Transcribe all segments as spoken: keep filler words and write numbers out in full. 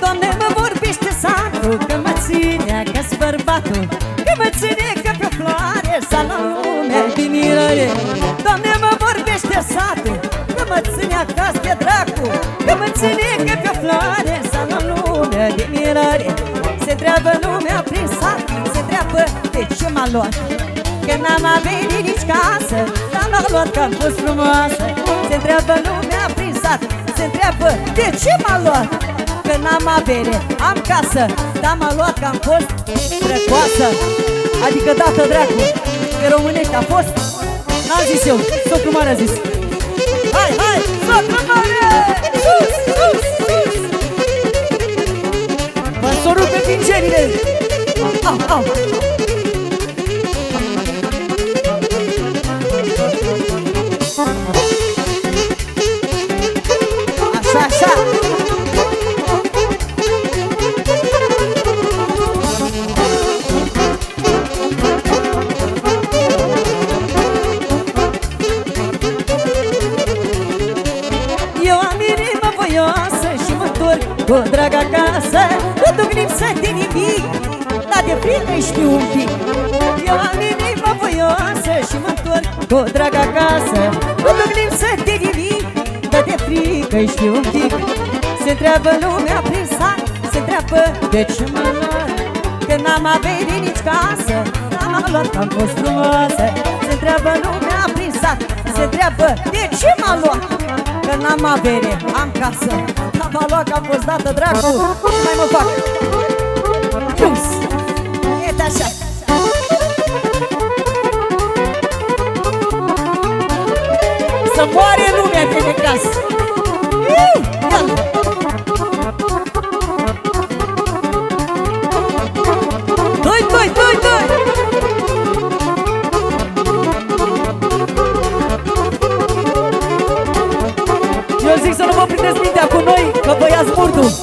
Doamne, mă vorbește satul, că mă ține că-s bărbatul, că mă ține că pe floare s-a la lume din mirare. Doamne, mă vorbește satul, că mă ține acasă de dracu, că mă ține că pe floare s-a la lume din mirare. Se întreabă lumea prin sat, se întreabă de ce m-a luat, că n-am venit nici casă, dar m-a luat că-am fost frumoasă. Se întreabă lumea prin sat, se întreabă de ce m-a luat, că n-am avere, am casă, dar m-a luat că am fost drăcoasă. Adică dată dracu, pe românești a fost, n-am zis eu, socru mare a zis. Hai, hai, socru mare! Sus, sus, sus! Mă s-o rupe pingerile! Au, au! Așa, așa! Eu am inima voioasă și mă întorc cu drag acasă. Nu duc lipsă de nimic, dar de frică știu un pic. Eu am inima voioasă și mă întorc cu drag acasă. Nu duc lipsă de nimic, dar de frică știu un pic. Se întreabă lumea prin sat, se întreabă de ce mă luat, că n-am avere nici casă, dar m-a luat că am fost frumoasă. Se întreabă lumea prin sat, se întreabă de ce m-a luat, că n-am avere, am casă, dar m-a luat că am fost dată dracu. Și mai mă fac plus, e de așa. Să moare lumea de necas. Doi, doi, doi, doi. Eu zic să nu vă prindeți mintea cu noi, că vă ia smurtul.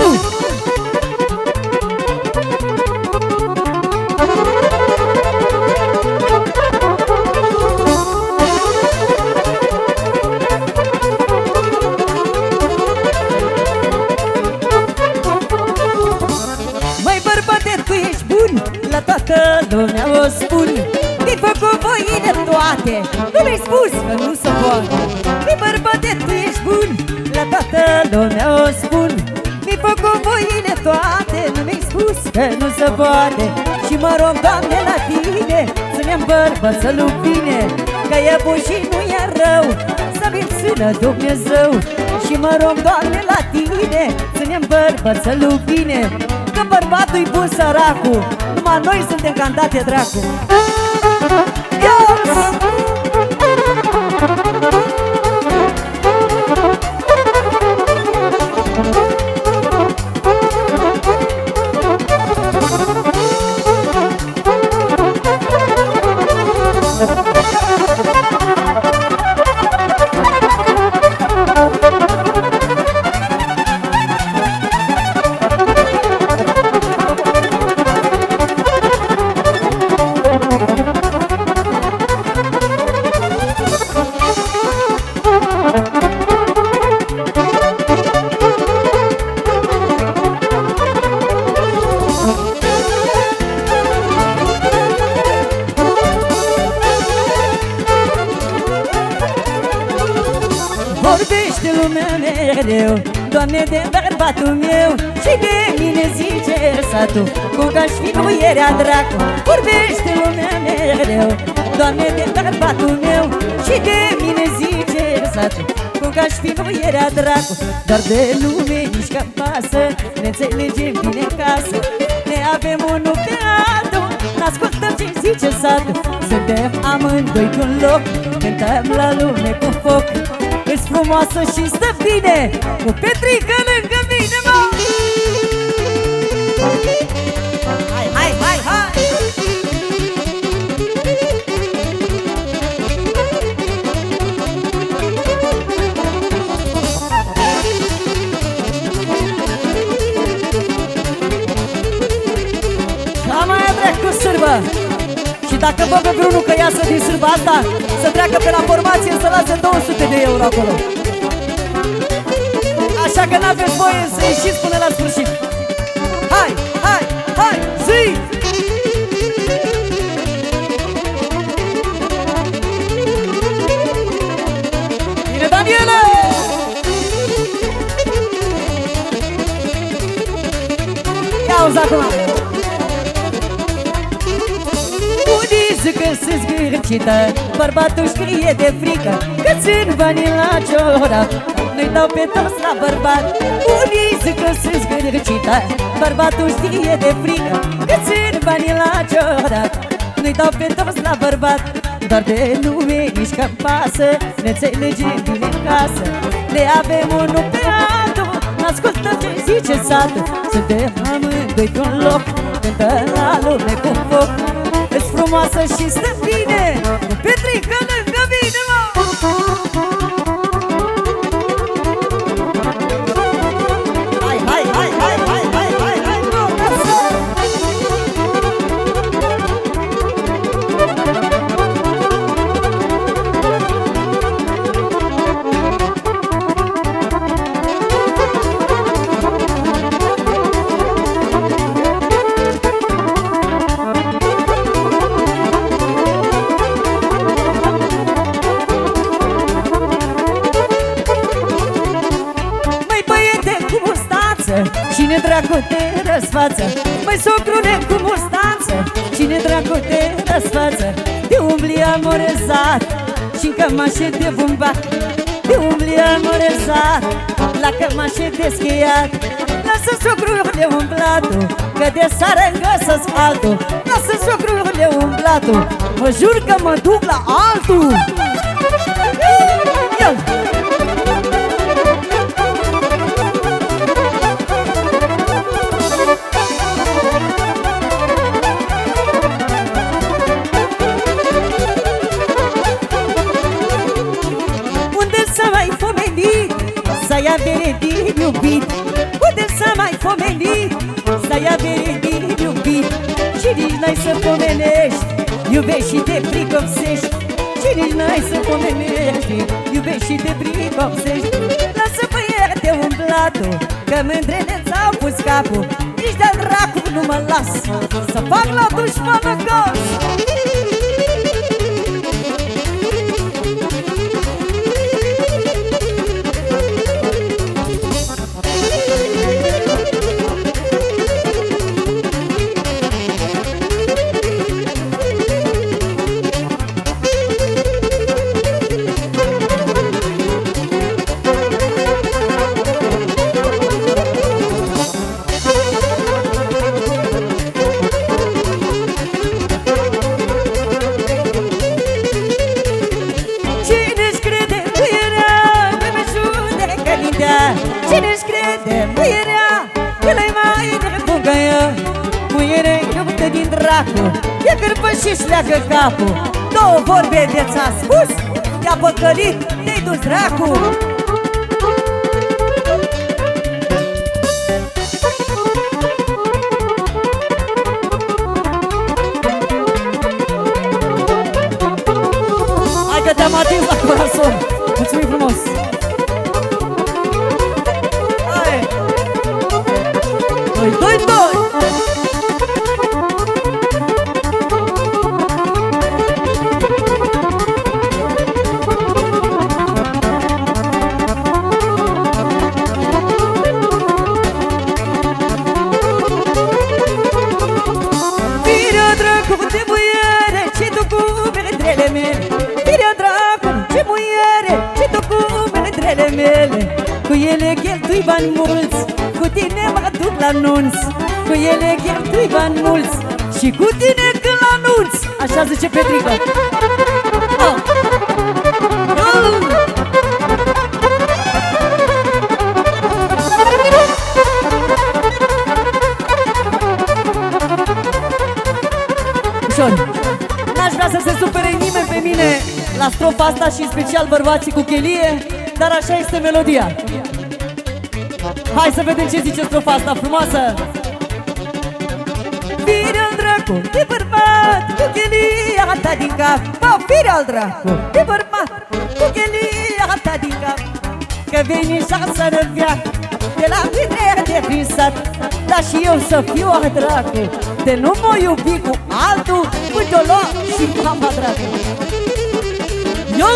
La toată lumea o spun, mi-ai făcut voine toate, nu mi-ai spus că nu se poate. Mi bărbate, tu ești bun, la toată lumea o spun, mi-ai făcut voine toate, nu mi-ai spus că nu se poate. Și mă rog, Doamne, la tine, să ne-am bărbățălul bine, că e bun și nu e rău, să mi țină Dumnezeu. Și mă rog, Doamne, la tine, să ne-am bărbățălul bine, că bărbatul-i bun săracu, numai noi suntem cantate dracu. Iops! Vorbește lumea mereu, Doamne, de bărbatul meu, și de mine zice satul, cum că-aș fi muierea dracu. Vorbește lumea mereu, Doamne, de bărbatul meu, și de mine zice satul, cum că-aș fi muierea dracu. Dar de lume nici că pasă, ne înțelegem bine în casă, ne avem unul pe altul, n-ascultăm ce zice satul. Suntem amândoi cu-n loc, cântăm la lume cu foc, ești frumoasă și stă bine cu Petrică lângă mine, mă! Hai, hai, hai, hai! Și-a mai adreac cu sârbă! Și dacă vă pe vreunul că iasă din sârba asta, să treacă pe la formație, să lase două sute de euro acolo. Așa că n-aveți voie să ieșiți până la sfârșit. Auzi acum! Unii zic că sunt zgârcită, bărbatul știe de frică că țin banii la ciorat, nu-i dau pe toți la bărbat. Unii zic că sunt zgârcită, bărbatul știe de frică că țin banii la ciorat, nu-i dau pe toți la bărbat. Doar de nume nici că-mi pasă, ne înțelegem bine în casă, ne avem unul pe altul, ascultă ce zice satul. Suntem amândoi pe-un loc, cântă la lume cu foc. Ești frumoasă și stăm bine, cu Petrică lângă mine, mă! Hai, hai, hai, hai, hai, hai, hai, hai, mă, casă! Cine dracu te răsfață? Măi socrule cu mustață, cine dracu te răsfață? Te umbli amorezat și-n cămașe de bumbat, te umbli amorezat la cămașe de schiat. Lasă socrule umblatul, că de sară îngăsă-ți altul. Lasă socrule umblatul, mă jur că mă duc la altul. Ia! Să-i avere din iubit, unde să mai pomeni? Să-i avere din iubit și nici n-ai să pomenești, iubești și te pricopsești. Și nici n-ai să pomenești, iubești și te pricopsești. Lasă băiete umblatul, că mândrele ți-au pus capul. Nici de-al dracu nu mă las să fac la dușmană cos. Cine-și crede muierea, el-i mai nebuncă ea. Muiere iubită din dracu, e cârpă și-și leagă capul. Două vorbe de ți-a spus, te-a păcălit, te-ai dus dracu. Hai că te-am atins la corazon. Mulțumim frumos. Doi, doi, doi! Firea dracu de muiere, ce tu cu meletrele mele. Firea dracu ce muiere, ce tu cu meletrele mele. Cu ele cheltui bani mulți, cu tine mă duc la nunț. Cu ele cheltui bani mulți și cu tine când la nunț. Așa zice Petrică. Oh. Oh. Ușor. N-aș vrea să se supere nimeni pe mine la strofa asta și în special bărbații cu chelie, dar așa este melodia. Hai să vedem ce zice strofa asta frumoasă. Firea-l dracu de bărbat cu chelia ta din cap. Bă, firea-l dracu de bărbat cu chelia ta din cap. Că veni șansa de viac de la mine de prin sat. Dar și eu să fiu a dracu, de nu mă iubi cu altul, uite-o lua și mama dracu. Eu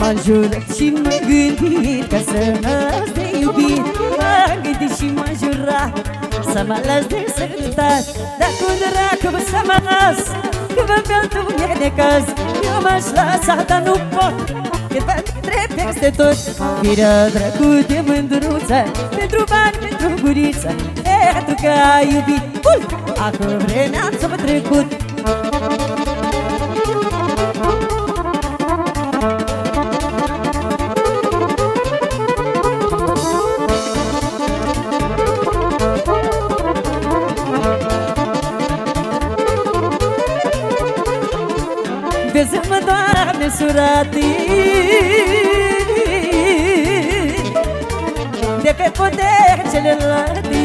M-am jurat și m-am gândit că să mă las de iubit. M-am gândit și m-am jurat să mă las de sărutat. Dar cu dracu să mă las, că vă pentru mine de caz. Eu m-aș lăsa, dar nu pot, că vă întreb peste tot. Firea dracu de mândruță, pentru bani, pentru guriță, pentru că ai iubit mult, acum vremea ți-a trecut. Vezi-mă, Doamne, surate, de pe poderi celelalte.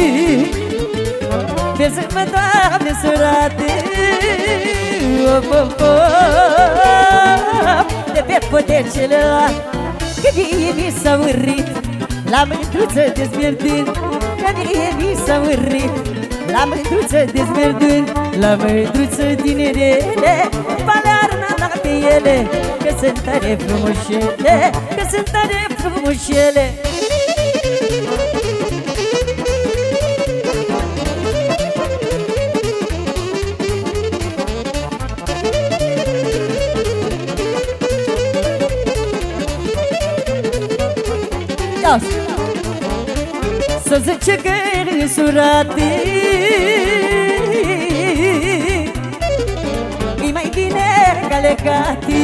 Vezi-mă, Doamne, surate, op, op, op, de pe poderi celelalte. Că mie mi s-a urrit la mândruță dezmierdând, că mie mi s-a urrit la mândruță dezmierdând, la mândruță tinerele, palearna la pe ele, că sunt tare frumușele, că sunt tare frumușele. Să zice că e surate, e mai bine ca legate,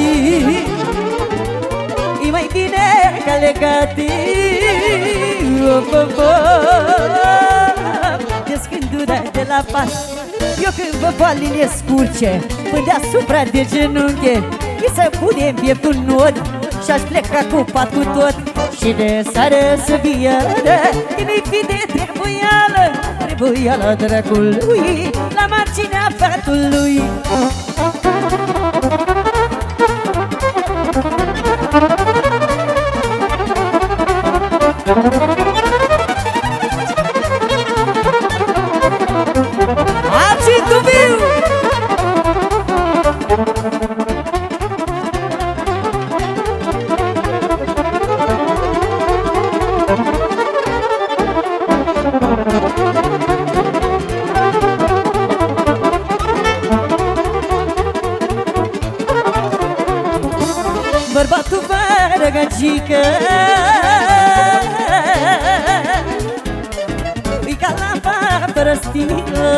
e mai bine ca legate. Op, op, op, descându-ne de la pas. Eu când vă poal linie scurce până deasupra de genunche, îi să punem pieptul nod și-aș pleca cu pat cu tot. Și de sară să viadă, că mi-i fi de trebuială, trebuială dracului, la marginea patului. Aci tu viu! Bărbatul fără gagică e ca lampa fără sticlă.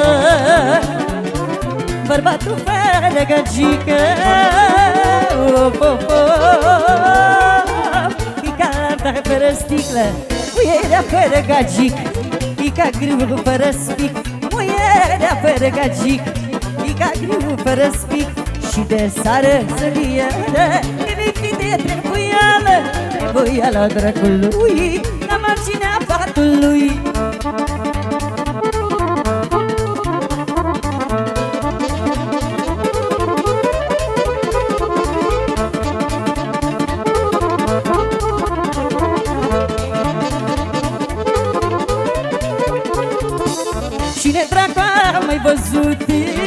Bărbatul fără gagică, op, op, op, e ca lampa fără sticlă. Muierea fără gagic e ca grâu fără spic. Muierea fără gagic e ca grâu fără spic. Și de sară să viadă, că mi-i fi de trebuială, trebuială dracului, la marginea patului. Cine dracu a mai văzut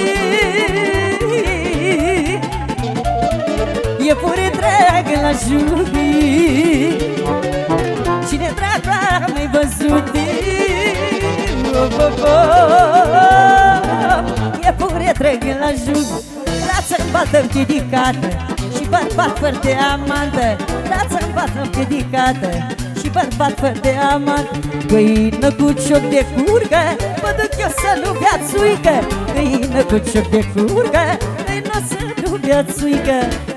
iepure dragă la jubii? Cine dracu a mai văzut op, op, op, iepure dragă la jubii? Lasă-mi bată împiedicată și bărbat fără de amantă. Lasă-mi bată împiedicată și bărbat fără de amantă. Găină cu cioc de curgă, mă duc eu să nu beațuică. Găină cu cioc de curgă, găină să nu beațuică.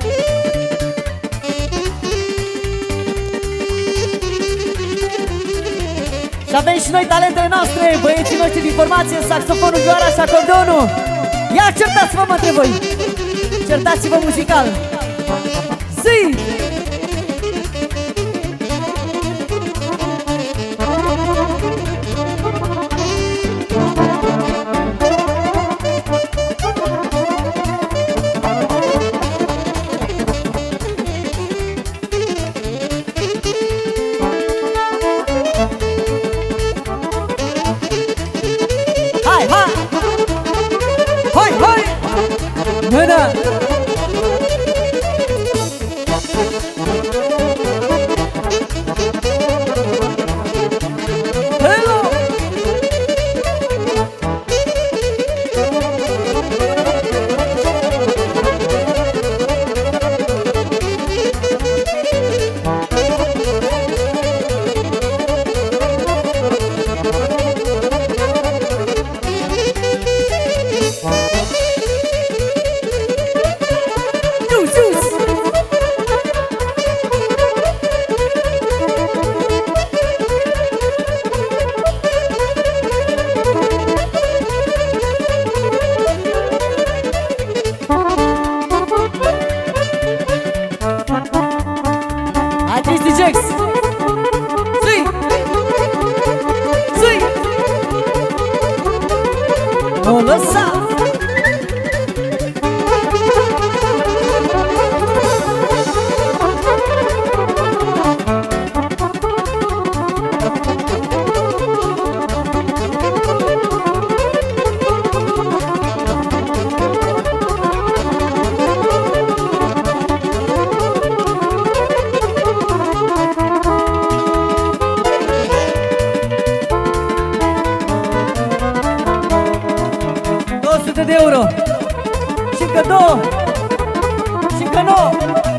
Și avem și noi talentele noastre, băieții noștri din formație, saxofonul, vioara și acordeonul. Ia certați-vă, mă, între voi! Certați-vă muzical! Zi! Hai, hai! Hai, hai! Mână! O lăsa! două sute de euro. Și încă două. Și încă nouă.